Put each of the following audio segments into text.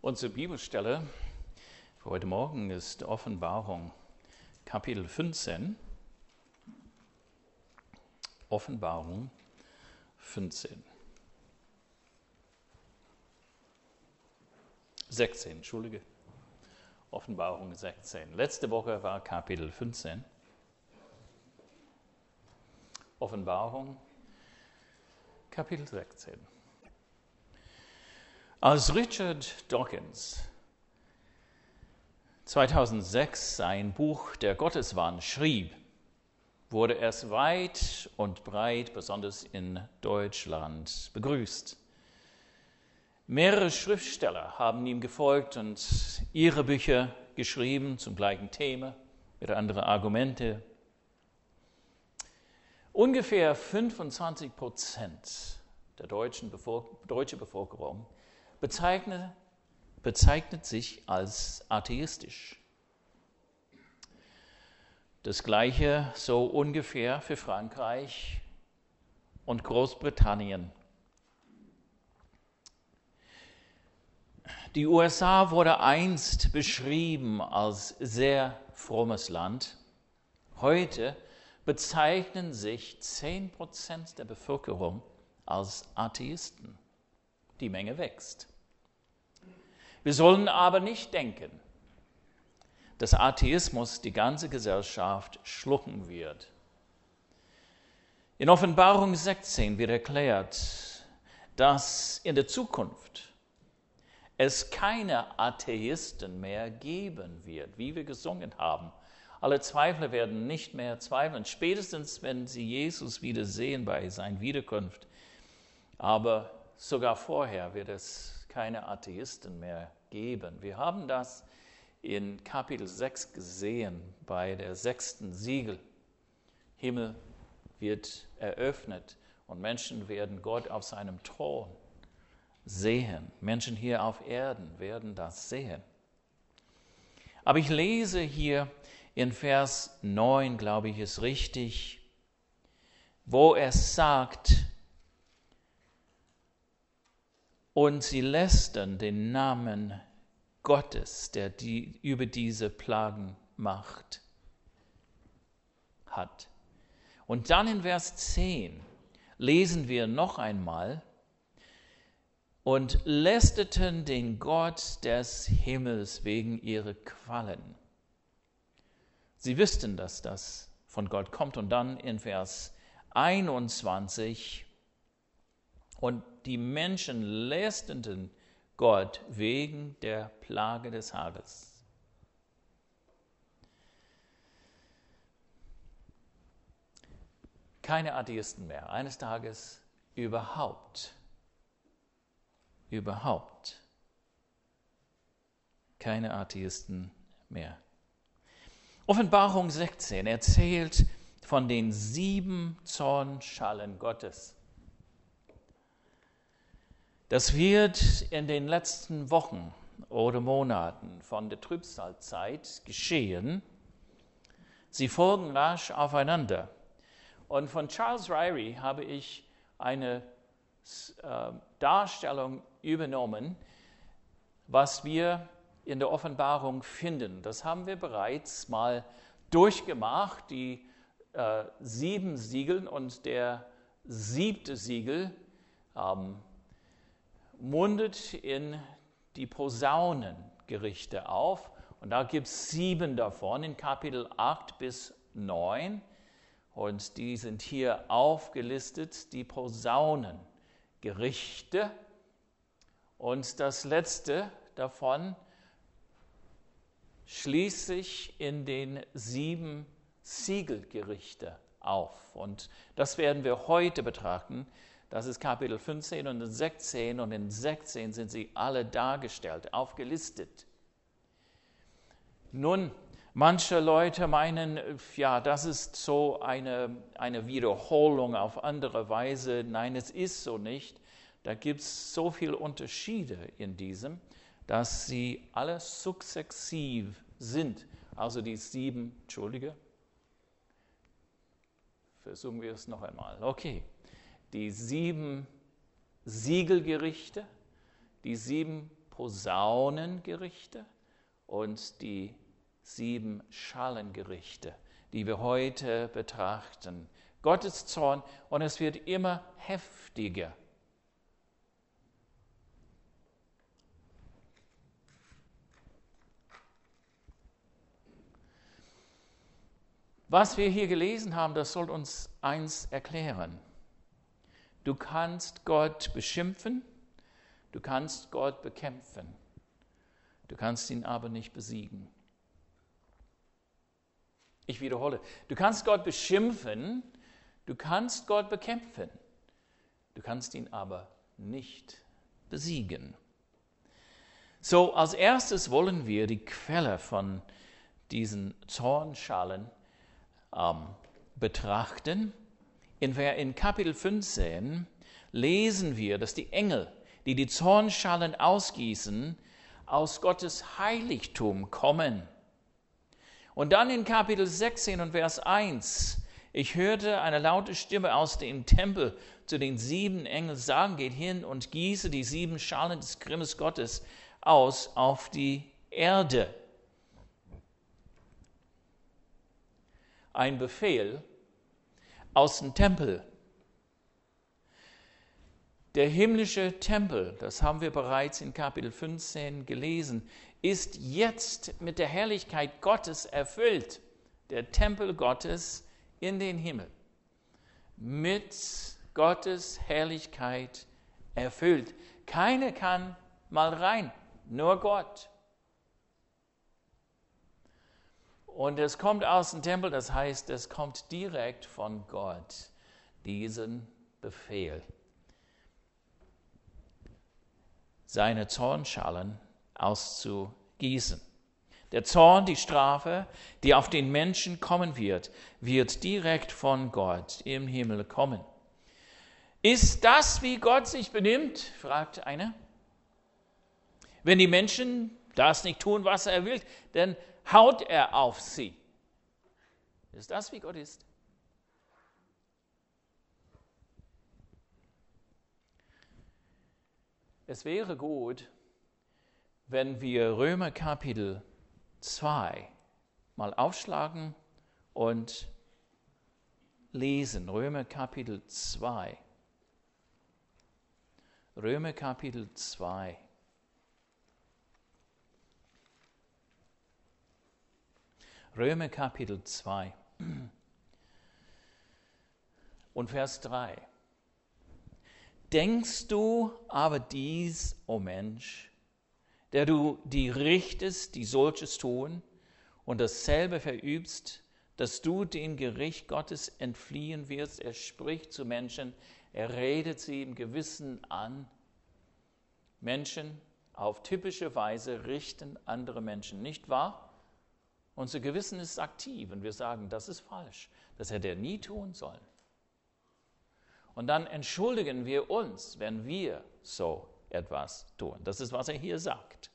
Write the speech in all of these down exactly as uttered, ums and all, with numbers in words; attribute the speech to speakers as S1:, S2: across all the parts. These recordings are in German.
S1: Unsere Bibelstelle für heute Morgen ist Offenbarung Kapitel fünfzehn. Offenbarung fünfzehn. sechzehn, Entschuldige. Offenbarung sechzehn. Letzte Woche war Kapitel fünfzehn. Offenbarung Kapitel sechzehn. Als Richard Dawkins zweitausendsechs sein Buch Der Gotteswahn schrieb, wurde es weit und breit, besonders in Deutschland, begrüßt. Mehrere Schriftsteller haben ihm gefolgt und ihre Bücher geschrieben zum gleichen Thema, mit anderen Argumente. Ungefähr fünfundzwanzig Prozent der deutschen Bevölker- deutschen Bevölkerung bezeichnet, bezeichnet sich als atheistisch. Das Gleiche so ungefähr für Frankreich und Großbritannien. Die U S A wurde einst beschrieben als sehr frommes Land. Heute bezeichnen sich zehn Prozent der Bevölkerung als Atheisten. Die Menge wächst. Wir sollen aber nicht denken, dass Atheismus die ganze Gesellschaft schlucken wird. In Offenbarung sechzehn wird erklärt, dass in der Zukunft es keine Atheisten mehr geben wird, wie wir gesungen haben. Alle Zweifler werden nicht mehr zweifeln, spätestens wenn sie Jesus wieder sehen bei seiner Wiederkunft. Aber sogar vorher wird es keine Atheisten mehr geben. Wir haben das in Kapitel sechs gesehen, bei der sechsten Siegel. Himmel wird eröffnet und Menschen werden Gott auf seinem Thron sehen. Menschen hier auf Erden werden das sehen. Aber ich lese hier in Vers neun, glaube ich, ist richtig, wo es sagt, und sie lästern den Namen Gottes, der die, über diese Plagen Macht hat. Und dann in Vers zehn lesen wir noch einmal, und lästerten den Gott des Himmels wegen ihrer Qualen. Sie wussten, dass das von Gott kommt. Und dann in Vers einundzwanzig, und die Menschen lästerten Gott wegen der Plage des Hagels. Keine Atheisten mehr. Eines Tages überhaupt. Überhaupt. Keine Atheisten mehr. Offenbarung sechzehn erzählt von den sieben Zornschalen Gottes. Das wird in den letzten Wochen oder Monaten von der Trübsalzeit geschehen. Sie folgen rasch aufeinander. Und von Charles Ryrie habe ich eine äh, Darstellung übernommen, was wir in der Offenbarung finden. Das haben wir bereits mal durchgemacht, die äh, sieben Siegel, und der siebte Siegel ähm, mundet in die Posaunengerichte auf. Und da gibt es sieben davon in Kapitel acht bis neun. Und die sind hier aufgelistet, die Posaunengerichte. Und das letzte davon schließt sich in den sieben Siegelgerichte auf. Und das werden wir heute betrachten. Das ist Kapitel fünfzehn und sechzehn, und in sechzehn sind sie alle dargestellt, aufgelistet. Nun, manche Leute meinen, ja, das ist so eine, eine Wiederholung auf andere Weise. Nein, es ist so nicht. Da gibt es so viele Unterschiede in diesem, dass sie alle sukzessiv sind. Also die sieben, Entschuldige, versuchen wir es noch einmal. Okay. Die sieben Siegelgerichte, die sieben Posaunengerichte und die sieben Schalengerichte, die wir heute betrachten. Gottes Zorn, und es wird immer heftiger. Was wir hier gelesen haben, das soll uns eins erklären. Du kannst Gott beschimpfen, du kannst Gott bekämpfen, du kannst ihn aber nicht besiegen. Ich wiederhole, du kannst Gott beschimpfen, du kannst Gott bekämpfen, du kannst ihn aber nicht besiegen. So, als erstes wollen wir die Quelle von diesen Zornschalen ähm, betrachten. In, in Kapitel fünfzehn lesen wir, dass die Engel, die die Zornschalen ausgießen, aus Gottes Heiligtum kommen. Und dann in Kapitel sechzehn und Vers eins, ich hörte eine laute Stimme aus dem Tempel zu den sieben Engeln sagen, geht hin und gieße die sieben Schalen des Grimmes Gottes aus auf die Erde. Ein Befehl aus dem Tempel. Der himmlische Tempel, das haben wir bereits in Kapitel fünfzehn gelesen, ist jetzt mit der Herrlichkeit Gottes erfüllt. Der Tempel Gottes in den Himmel. Mit Gottes Herrlichkeit erfüllt. Keiner kann mal rein, nur Gott. Und es kommt aus dem Tempel, das heißt, es kommt direkt von Gott, diesen Befehl. Seine Zornschalen auszugießen. Der Zorn, die Strafe, die auf den Menschen kommen wird, wird direkt von Gott im Himmel kommen. Ist das, wie Gott sich benimmt? Fragt einer. Wenn die Menschen das nicht tun, was er will, dann haut er auf sie. Ist das, wie Gott ist? Es wäre gut, wenn wir Römer Kapitel zwei mal aufschlagen und lesen. Römer Kapitel zwei. Römer Kapitel zwei. Römer Kapitel zwei und Vers drei. Denkst du aber dies, o Mensch, der du die richtest, die solches tun, und dasselbe verübst, dass du dem Gericht Gottes entfliehen wirst? Er spricht zu Menschen, er redet sie im Gewissen an. Menschen auf typische Weise richten andere Menschen, nicht wahr? Unser Gewissen ist aktiv und wir sagen, das ist falsch, das hätte er nie tun sollen. Und dann entschuldigen wir uns, wenn wir so etwas tun. Das ist, was er hier sagt.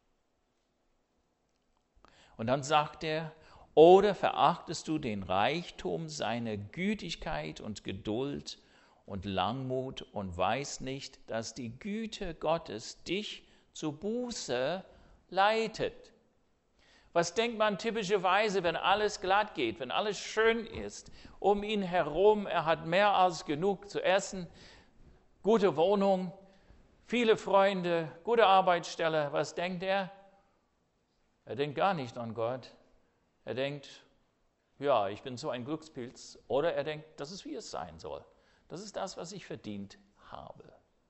S1: Und dann sagt er, oder verachtest du den Reichtum seiner Gütigkeit und Geduld und Langmut und weißt nicht, dass die Güte Gottes dich zur Buße leitet? Was denkt man typischerweise, wenn alles glatt geht, wenn alles schön ist, um ihn herum, er hat mehr als genug zu essen, gute Wohnung, viele Freunde, gute Arbeitsstelle. Was denkt er? Er denkt gar nicht an Gott. Er denkt, ja, ich bin so ein Glückspilz. Oder er denkt, das ist, wie es sein soll. Das ist das, was ich verdient habe.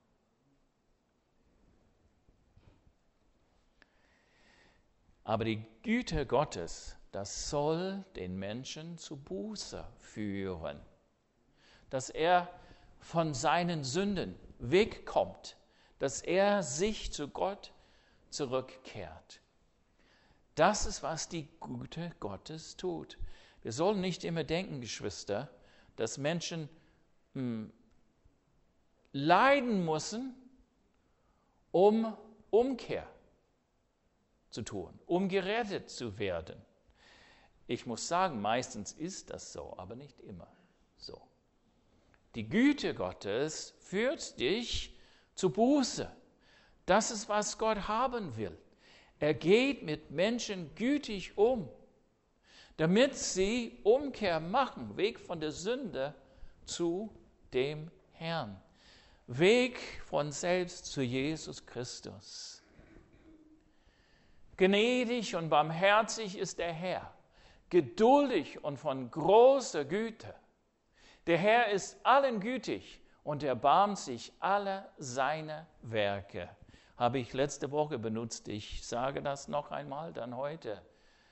S1: Aber die Güte Gottes, das soll den Menschen zu Buße führen. Dass er von seinen Sünden wegkommt, dass er sich zu Gott zurückkehrt. Das ist, was die Güte Gottes tut. Wir sollen nicht immer denken, Geschwister, dass Menschen mh, leiden müssen, um Umkehr zu tun, um gerettet zu werden. Ich muss sagen, meistens ist das so, aber nicht immer so. Die Güte Gottes führt dich zu Buße, Das ist, was Gott haben will. Er geht mit Menschen gütig um, damit sie Umkehr machen, Weg von der Sünde zu dem Herrn. Weg von selbst zu Jesus Christus. Gnädig und barmherzig ist der Herr, geduldig und von großer Güte. Der Herr ist allen gütig und erbarmt sich aller seiner Werke. Habe ich letzte Woche benutzt. Ich sage das noch einmal dann heute.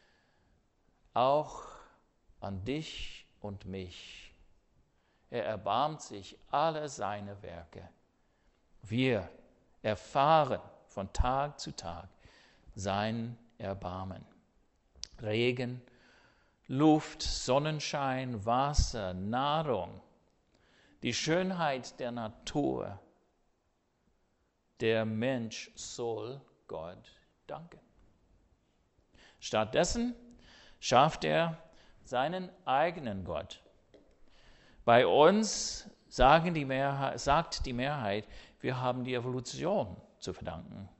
S1: Auch an dich und mich. Er erbarmt sich aller seiner Werke. Wir erfahren von Tag zu Tag sein Erbarmen. Regen, Luft, Sonnenschein, Wasser, Nahrung, die Schönheit der Natur. Der Mensch soll Gott danken. Stattdessen schafft er seinen eigenen Gott. Bei uns sagen die Mehrheit, sagt die Mehrheit, wir haben die Evolution zu verdanken.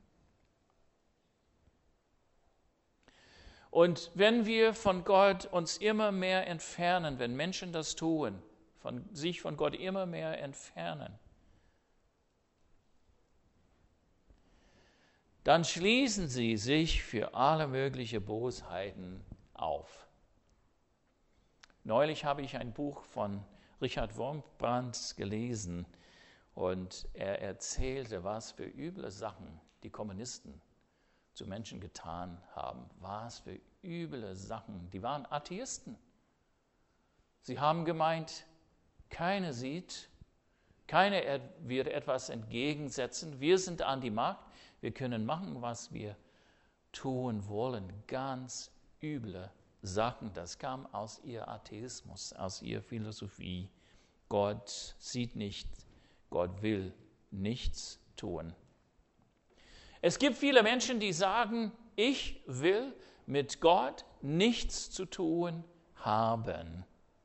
S1: Und wenn wir von Gott uns immer mehr entfernen, wenn Menschen das tun, von, sich von Gott immer mehr entfernen, dann schließen sie sich für alle möglichen Bosheiten auf. Neulich habe ich ein Buch von Richard Wurmbrand gelesen und er erzählte, was für üble Sachen die Kommunisten zu Menschen getan haben. Was für üble Sachen. Die waren Atheisten. Sie haben gemeint, keiner sieht, keiner wird etwas entgegensetzen. Wir sind an die Macht. Wir können machen, was wir tun wollen. Ganz üble Sachen. Das kam aus ihr Atheismus, aus ihrer Philosophie. Gott sieht nicht, Gott will nichts tun. Es gibt viele Menschen, die sagen, ich will mit Gott nichts zu tun haben.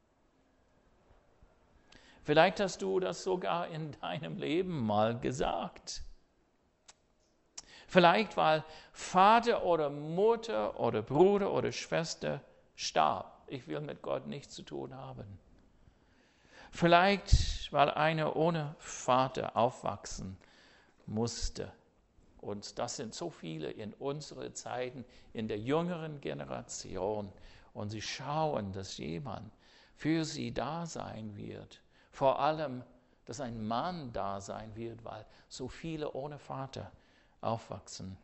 S1: Vielleicht hast du das sogar in deinem Leben mal gesagt. Vielleicht, weil Vater oder Mutter oder Bruder oder Schwester starb. Ich will mit Gott nichts zu tun haben. Vielleicht, weil einer ohne Vater aufwachsen musste. Und das sind so viele in unseren Zeiten, in der jüngeren Generation. Und sie schauen, dass jemand für sie da sein wird. Vor allem, dass ein Mann da sein wird, weil so viele ohne Vater aufwachsen.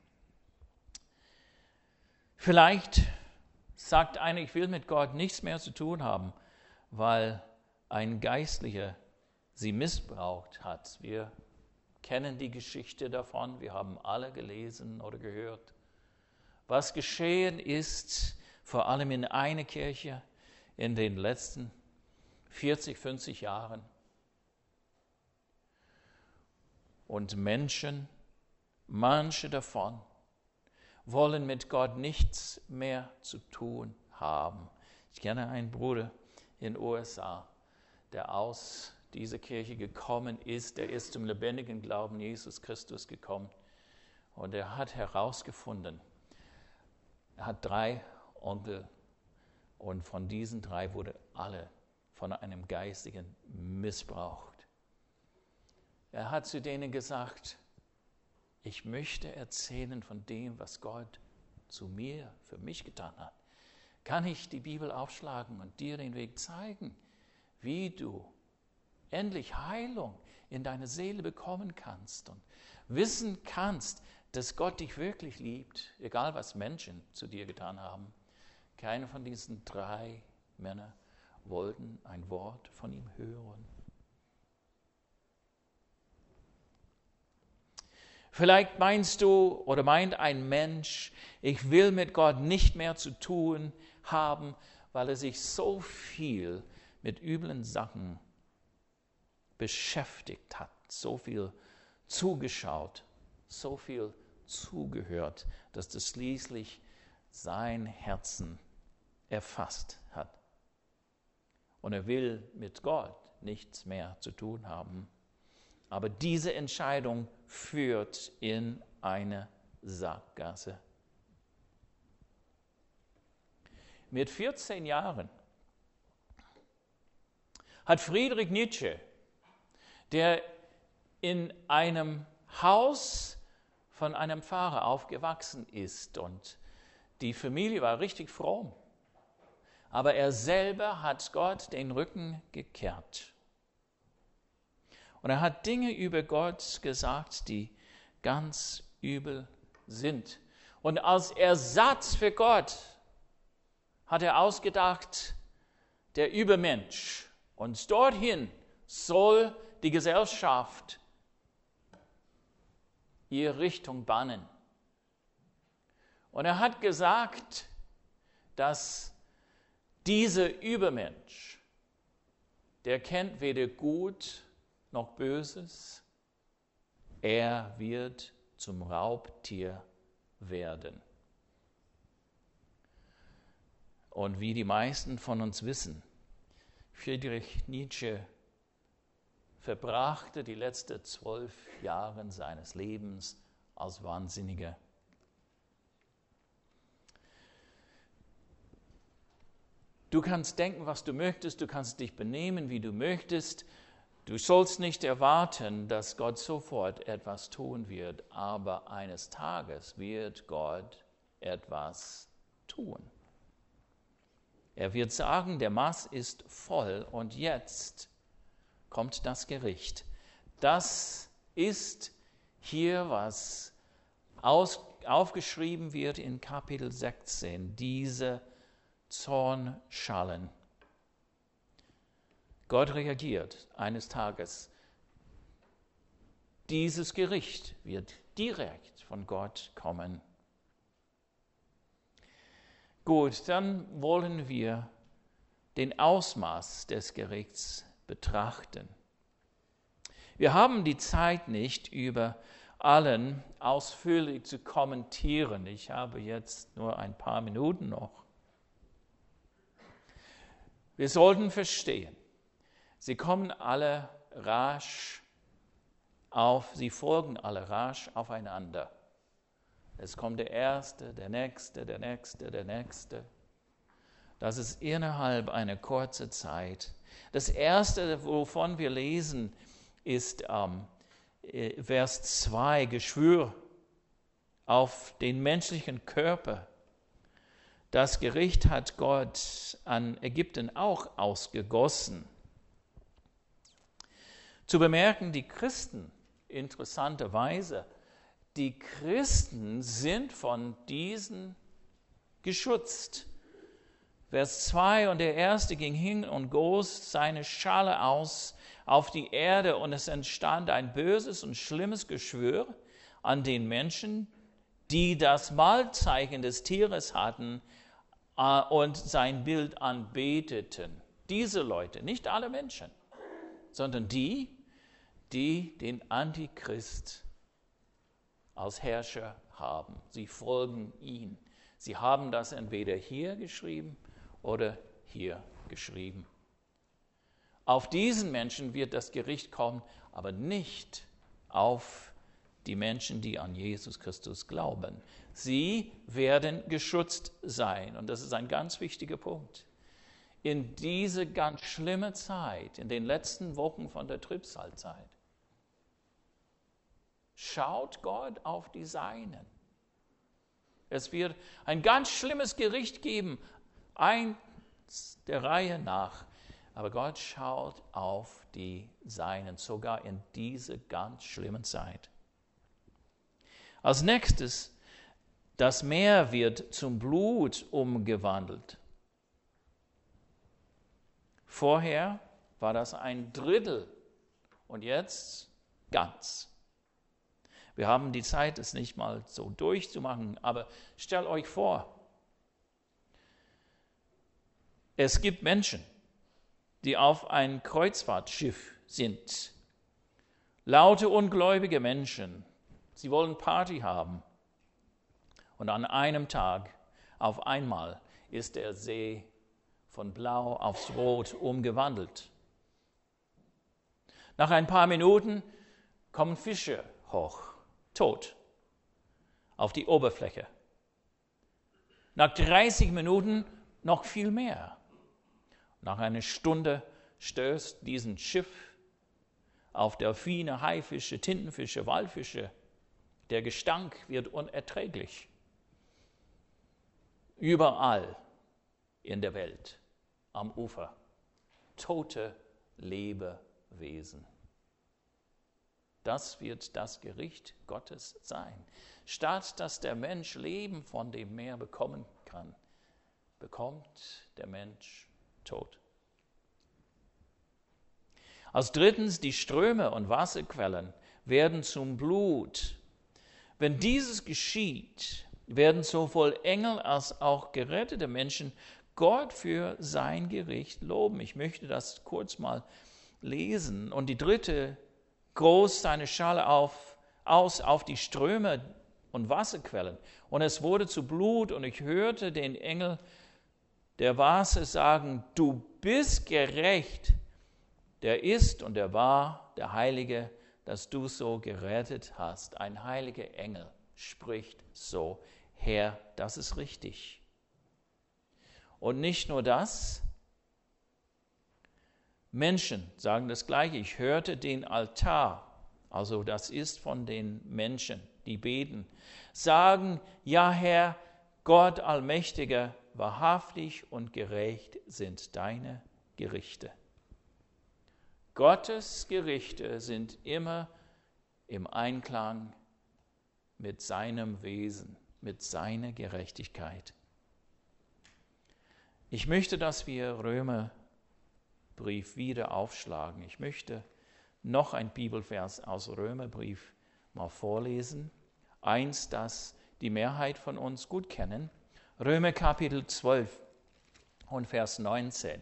S1: Vielleicht sagt einer, ich will mit Gott nichts mehr zu tun haben, weil ein Geistlicher sie missbraucht hat. Wir kennen die Geschichte davon, wir haben alle gelesen oder gehört. Was geschehen ist, vor allem in einer Kirche in den letzten vierzig, fünfzig Jahren. Und Menschen, manche davon, wollen mit Gott nichts mehr zu tun haben. Ich kenne einen Bruder in den U S A, der aus dieser Kirche gekommen ist. Der ist zum lebendigen Glauben Jesus Christus gekommen. Und er hat herausgefunden, er hat drei Onkel und von diesen drei wurde alle von einem Geistigen missbraucht. Er hat zu denen gesagt, ich möchte erzählen von dem, was Gott zu mir, für mich getan hat. Kann ich die Bibel aufschlagen und dir den Weg zeigen, wie du endlich Heilung in deine Seele bekommen kannst und wissen kannst, dass Gott dich wirklich liebt, egal was Menschen zu dir getan haben. Keiner von diesen drei Männern wollten ein Wort von ihm hören. Vielleicht meinst du oder meint ein Mensch, ich will mit Gott nicht mehr zu tun haben, weil er sich so viel mit üblen Sachen beschäftigt hat, so viel zugeschaut, so viel zugehört, dass das schließlich sein Herzen erfasst hat. Und er will mit Gott nichts mehr zu tun haben. Aber diese Entscheidung führt in eine Sackgasse. Mit vierzehn Jahren hat Friedrich Nietzsche, der in einem Haus von einem Pfarrer aufgewachsen ist und die Familie war richtig fromm, aber er selber hat Gott den Rücken gekehrt. Und er hat Dinge über Gott gesagt, die ganz übel sind. Und als Ersatz für Gott hat er ausgedacht, der Übermensch. Und dorthin soll die Gesellschaft ihre Richtung bannen. Und er hat gesagt, dass dieser Übermensch, der kennt weder Gut noch Böses, er wird zum Raubtier werden. Und wie die meisten von uns wissen, Friedrich Nietzsche verbrachte die letzten zwölf Jahre seines Lebens als Wahnsinniger. Du kannst denken, was du möchtest, du kannst dich benehmen, wie du möchtest. Du sollst nicht erwarten, dass Gott sofort etwas tun wird, aber eines Tages wird Gott etwas tun. Er wird sagen, der Maß ist voll und jetzt kommt das Gericht. Das ist hier, was aus, aufgeschrieben wird in Kapitel sechzehn, diese Zornschalen. Gott reagiert eines Tages. Dieses Gericht wird direkt von Gott kommen. Gut, dann wollen wir den Ausmaß des Gerichts betrachten. Wir haben die Zeit nicht, über allen ausführlich zu kommentieren. Ich habe jetzt nur ein paar Minuten noch. Wir sollten verstehen, sie kommen alle rasch auf, sie folgen alle rasch aufeinander. Es kommt der Erste, der Nächste, der Nächste, der Nächste. Das ist innerhalb einer kurzen Zeit. Das Erste, wovon wir lesen, ist ähm, Vers zwei, Geschwür auf den menschlichen Körper. Das Gericht hat Gott an Ägypten auch ausgegossen. Zu bemerken, die Christen, interessanterweise, die Christen sind von diesen geschützt. Vers zwei, und der Erste ging hin und goss seine Schale aus auf die Erde, und es entstand ein böses und schlimmes Geschwür an den Menschen, die das Malzeichen des Tieres hatten äh, und sein Bild anbeteten. Diese Leute, nicht alle Menschen, sondern die, die den Antichrist als Herrscher haben. Sie folgen ihm. Sie haben das entweder hier geschrieben oder hier geschrieben. Auf diesen Menschen wird das Gericht kommen, aber nicht auf die Menschen, die an Jesus Christus glauben. Sie werden geschützt sein. Und das ist ein ganz wichtiger Punkt. In diese ganz schlimme Zeit, in den letzten Wochen von der Trübsalzeit, schaut Gott auf die Seinen. Es wird ein ganz schlimmes Gericht geben, eins der Reihe nach. Aber Gott schaut auf die Seinen, sogar in diese ganz schlimmen Zeit. Als nächstes, das Meer wird zum Blut umgewandelt. Vorher war das ein Drittel und jetzt ganz. Wir haben die Zeit, es nicht mal so durchzumachen, aber stellt euch vor, es gibt Menschen, die auf ein Kreuzfahrtschiff sind. Laute, ungläubige Menschen, sie wollen Party haben. Und an einem Tag, auf einmal, ist der See von Blau aufs Rot umgewandelt. Nach ein paar Minuten kommen Fische hoch, tot, auf die Oberfläche. Nach dreißig Minuten noch viel mehr. Nach einer Stunde stößt diesen Schiff auf Delfine, Haifische, Tintenfische, Walfische. Der Gestank wird unerträglich. Überall in der Welt, am Ufer, tote Lebewesen. Das wird das Gericht Gottes sein. Statt dass der Mensch Leben von dem Meer bekommen kann, bekommt der Mensch Tod. Als drittens, die Ströme und Wasserquellen werden zum Blut. Wenn dieses geschieht, werden sowohl Engel als auch gerettete Menschen Gott für sein Gericht loben. Ich möchte das kurz mal lesen. Und die dritte groß seine Schale auf, aus auf die Ströme und Wasserquellen. Und es wurde zu Blut, und ich hörte den Engel der Wasser sagen, du bist gerecht, der ist und der war, der Heilige, dass du so gerettet hast. Ein heiliger Engel spricht so, Herr, das ist richtig. Und nicht nur das, Menschen sagen das Gleiche. Ich hörte den Altar, also das ist von den Menschen, die beten, sagen, ja Herr, Gott Allmächtiger, wahrhaftig und gerecht sind deine Gerichte. Gottes Gerichte sind immer im Einklang mit seinem Wesen, mit seiner Gerechtigkeit. Ich möchte, dass wir Römerbrief wieder aufschlagen. Ich möchte noch ein Bibelvers aus Römerbrief mal vorlesen. Eins, das die Mehrheit von uns gut kennen. Römer Kapitel zwölf und Vers neunzehn.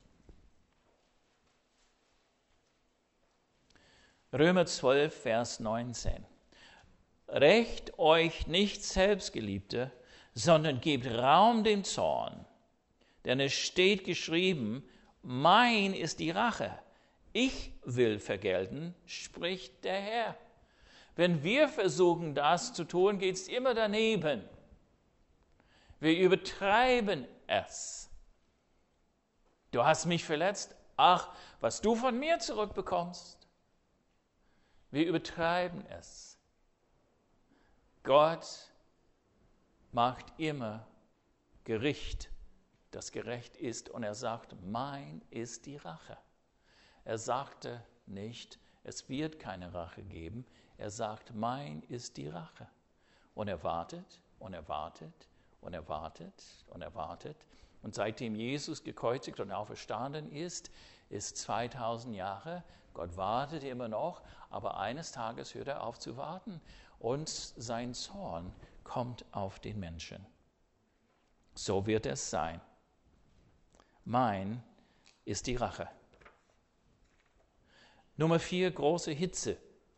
S1: Römer zwölf, Vers neunzehn. Rächt euch nicht selbst, Geliebte, sondern gebt Raum dem Zorn. Denn es steht geschrieben, mein ist die Rache. Ich will vergelten, spricht der Herr. Wenn wir versuchen, das zu tun, geht es immer daneben. Wir übertreiben es. Du hast mich verletzt. Ach, was du von mir zurückbekommst. Wir übertreiben es. Gott macht immer Gericht, das gerecht ist. Und er sagt, mein ist die Rache. Er sagte nicht, es wird keine Rache geben. Er sagt, mein ist die Rache. Und er wartet und er wartet und er wartet und er wartet. Und seitdem Jesus gekreuzigt und auferstanden ist, ist zweitausend Jahre. Gott wartet immer noch, aber eines Tages hört er auf zu warten und sein Zorn kommt auf den Menschen. So wird es sein. Mein ist die Rache. Nummer vier, große Hitze.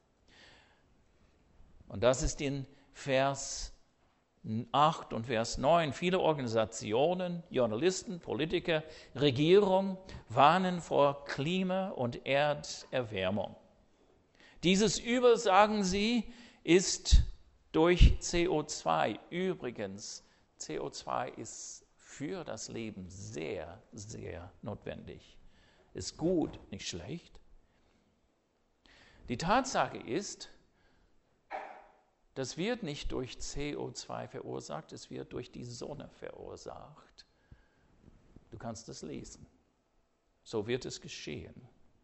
S1: Und das ist in Vers acht und Vers neun. Viele Organisationen, Journalisten, Politiker, Regierung warnen vor Klima- und Erderwärmung. Dieses Übel, sagen sie, ist durch C O zwei. Übrigens, C O zwei ist für das Leben sehr, sehr notwendig. Ist gut, nicht schlecht. Die Tatsache ist, das wird nicht durch C O zwei verursacht, es wird durch die Sonne verursacht. Du kannst es lesen. So wird es geschehen.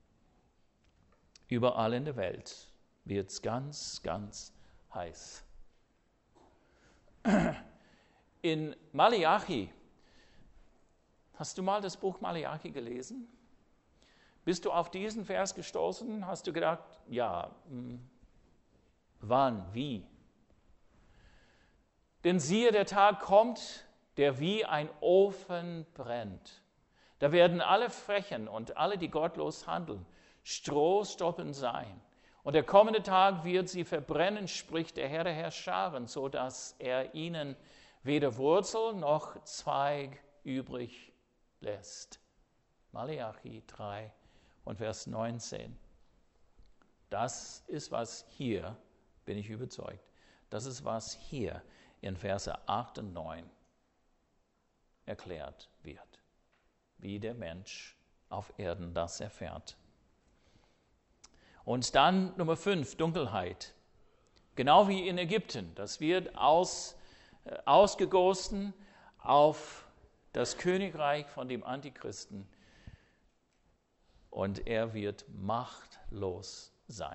S1: Überall in der Welt wird es ganz, ganz heiß. In Maleachi, hast du mal das Buch Maleachi gelesen? Bist du auf diesen Vers gestoßen? Hast du gedacht, ja, mh, wann, wie? Denn siehe, der Tag kommt, der wie ein Ofen brennt. Da werden alle Frechen und alle, die gottlos handeln, Strohstoppen sein. Und der kommende Tag wird sie verbrennen, spricht der Herr der Herrscharen, so dass er ihnen weder Wurzel noch Zweig übrig lässt. Maleachi drei und Vers neunzehn. das ist, was hier, bin ich überzeugt, das ist, was hier in Verse acht und neun erklärt wird, wie der Mensch auf Erden das erfährt. Und dann Nummer fünf, Dunkelheit. Genau wie in Ägypten. Das wird aus, äh, ausgegossen auf das Königreich von dem Antichristen. Und er wird machtlos sein.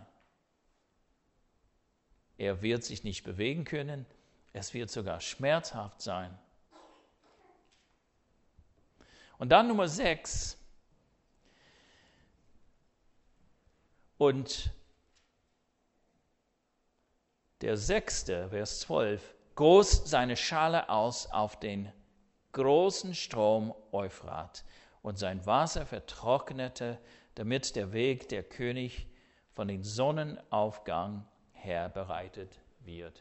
S1: Er wird sich nicht bewegen können. Es wird sogar schmerzhaft sein. Und dann Nummer sechs. Und der sechste, Vers zwölf, goss seine Schale aus auf den großen Strom Euphrat und sein Wasser vertrocknete, damit der Weg der König von den Sonnenaufgang her bereitet wird.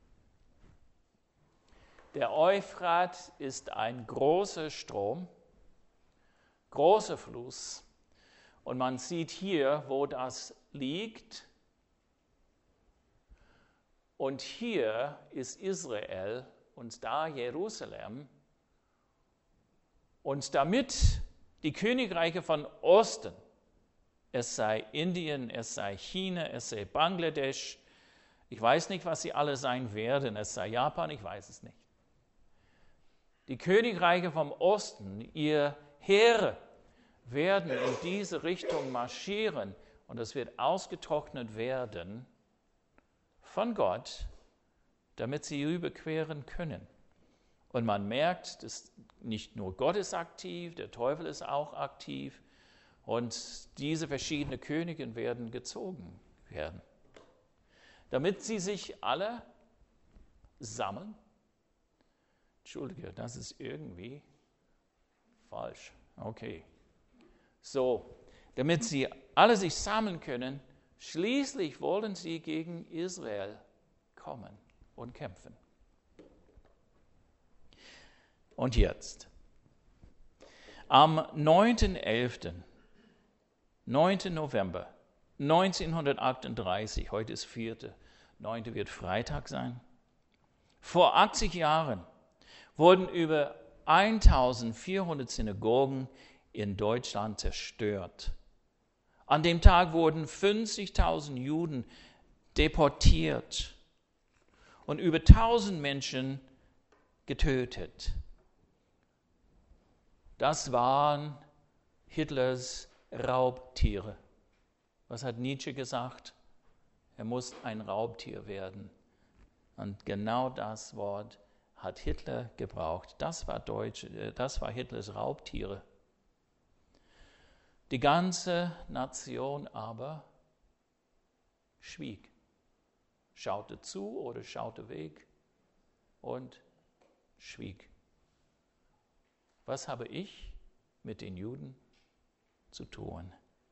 S1: Der Euphrat ist ein großer Strom, großer Fluss. Und man sieht hier, wo das liegt. Und hier ist Israel und da Jerusalem. Und damit die Königreiche von Osten, es sei Indien, es sei China, es sei Bangladesch, ich weiß nicht, was sie alle sein werden, es sei Japan, ich weiß es nicht. Die Königreiche vom Osten, ihr Heere, werden in diese Richtung marschieren und es wird ausgetrocknet werden von Gott, damit sie überqueren können. Und man merkt, dass nicht nur Gott ist aktiv, der Teufel ist auch aktiv und diese verschiedenen Könige werden gezogen werden, damit sie sich alle sammeln. Entschuldige, das ist irgendwie falsch. Okay. So, damit sie alle sich sammeln können, schließlich wollen sie gegen Israel kommen und kämpfen. Und jetzt, am neunten elften, neunten November neunzehnhundertachtunddreißig, heute ist vierte, neunte wird Freitag sein, vor achtzig Jahren wurden über eintausendvierhundert Synagogen in Deutschland zerstört. An dem Tag wurden fünfzigtausend Juden deportiert und über tausend Menschen getötet. Das waren Hitlers Raubtiere. Was hat Nietzsche gesagt? Er muss ein Raubtier werden. Und genau das Wort hat Hitler gebraucht. Das war, Deutsch, das war Hitlers Raubtiere. Die ganze Nation aber schwieg, schaute zu oder schaute weg und schwieg. Was habe ich mit den Juden zu tun?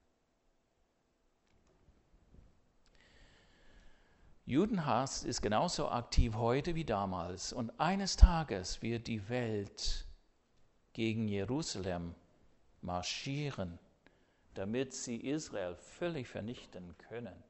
S1: Judenhass ist genauso aktiv heute wie damals und eines Tages wird die Welt gegen Jerusalem marschieren, damit sie Israel völlig vernichten können.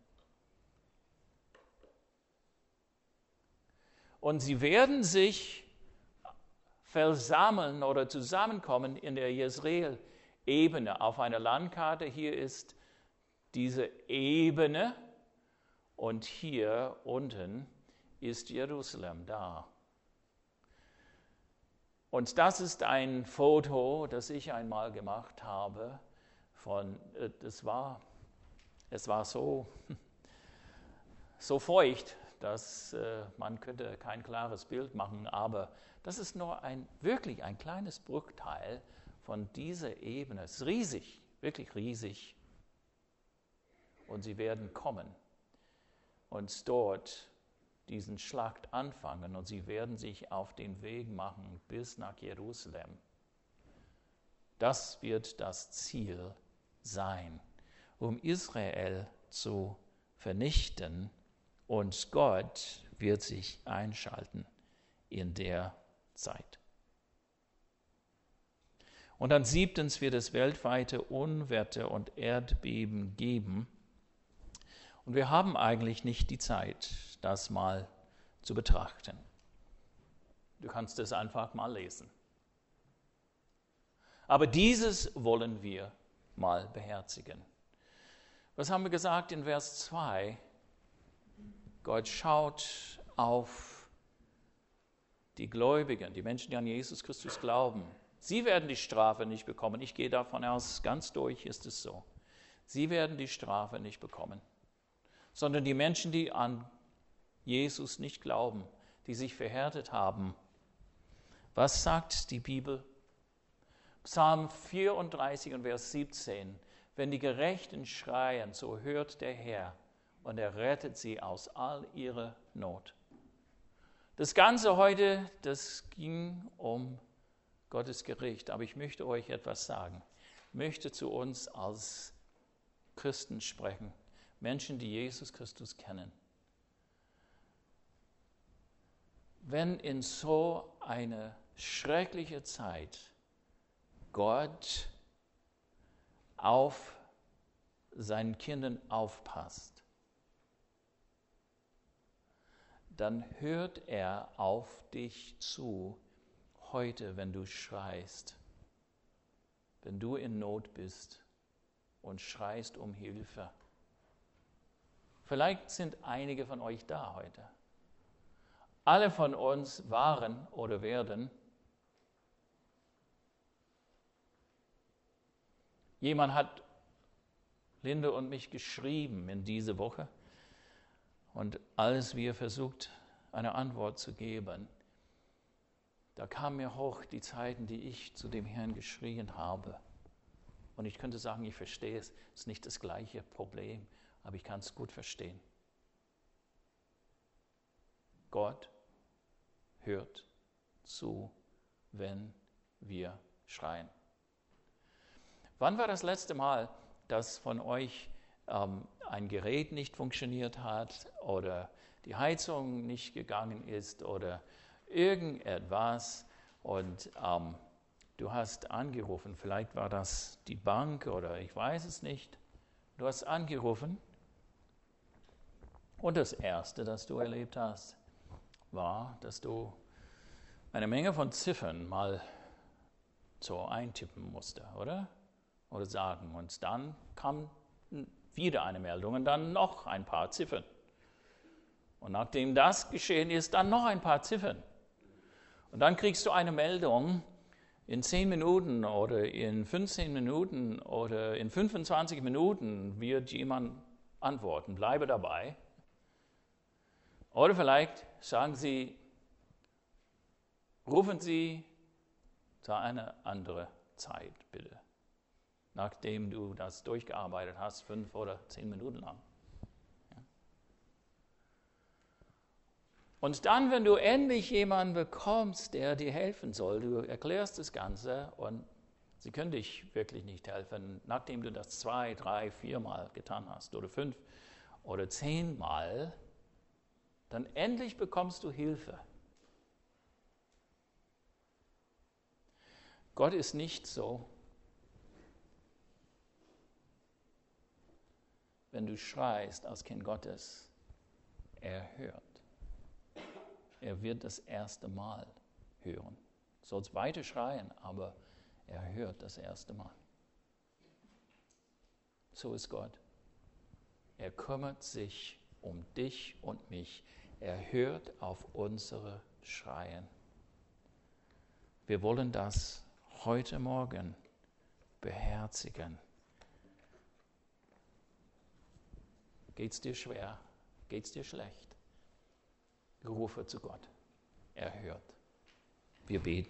S1: Und sie werden sich versammeln oder zusammenkommen in der Jezreel-Ebene. Auf einer Landkarte hier ist diese Ebene und hier unten ist Jerusalem da. Und das ist ein Foto, das ich einmal gemacht habe. Von, das war, es war so, so feucht, dass äh, man könnte kein klares Bild machen, aber das ist nur ein, wirklich ein kleines Bruchteil von dieser Ebene. Es ist riesig, wirklich riesig. Und sie werden kommen und dort diesen Schlacht anfangen und sie werden sich auf den Weg machen bis nach Jerusalem. Das wird das Ziel sein, um Israel zu vernichten und Gott wird sich einschalten in der Zeit. Und dann siebtens wird es weltweite Unwetter und Erdbeben geben Und wir haben eigentlich nicht die Zeit, das mal zu betrachten. Du kannst es einfach mal lesen. Aber dieses wollen wir mal beherzigen. Was haben wir gesagt in Vers zwei? Gott schaut auf die Gläubigen, die Menschen, die an Jesus Christus glauben. Sie werden die Strafe nicht bekommen. Ich gehe davon aus, ganz durch ist es so. Sie werden die Strafe nicht bekommen, sondern die Menschen, die an Jesus nicht glauben, die sich verhärtet haben. Was sagt die Bibel? Psalm vierunddreißig und Vers siebzehn. Wenn die Gerechten schreien, so hört der Herr und er rettet sie aus all ihrer Not. Das Ganze heute, das ging um Gottes Gericht. Aber ich möchte euch etwas sagen. Ich möchte zu uns als Christen sprechen. Menschen, die Jesus Christus kennen. Wenn in so eine schreckliche Zeit Gott auf seinen Kindern aufpasst, dann hört er auf dich zu, heute, wenn du schreist, wenn du in Not bist und schreist um Hilfe. Vielleicht sind einige von euch da heute. Alle von uns waren oder werden. Jemand hat Linde und mich geschrieben in diese Woche. Und als wir versucht, eine Antwort zu geben, da kamen mir hoch die Zeiten, die ich zu dem Herrn geschrien habe. Und ich könnte sagen, ich verstehe es, es ist nicht das gleiche Problem, aber ich kann es gut verstehen. Gott hört zu, wenn wir schreien. Wann war das letzte Mal, dass von euch ähm, ein Gerät nicht funktioniert hat oder die Heizung nicht gegangen ist oder irgendetwas und ähm, du hast angerufen, vielleicht war das die Bank oder ich weiß es nicht, du hast angerufen und das Erste, das du erlebt hast, war, dass du eine Menge von Ziffern mal so eintippen musste, oder? Oder sagen. Und dann kam wieder eine Meldung und dann noch ein paar Ziffern. Und nachdem das geschehen ist, dann noch ein paar Ziffern. Und dann kriegst du eine Meldung, in zehn Minuten oder in fünfzehn Minuten oder in fünfundzwanzig Minuten wird jemand antworten. Bleibe dabei. Oder vielleicht sagen sie, rufen Sie zu einer anderen Zeit, bitte. Nachdem du das durchgearbeitet hast, fünf oder zehn Minuten lang. Ja. Und dann, wenn du endlich jemanden bekommst, der dir helfen soll, du erklärst das Ganze und sie können dich wirklich nicht helfen, nachdem du das zwei, drei, viermal getan hast oder fünf oder zehnmal, dann endlich bekommst du Hilfe. Gott ist nicht so, wenn du schreist als Kind Gottes, er hört. Er wird das erste Mal hören. Du sollst weiter schreien, aber er hört das erste Mal. So ist Gott. Er kümmert sich um dich und mich. Er hört auf unsere Schreien. Wir wollen das heute Morgen beherzigen. Geht's dir schwer? Geht's dir schlecht? Rufe zu Gott. Er hört. Wir beten.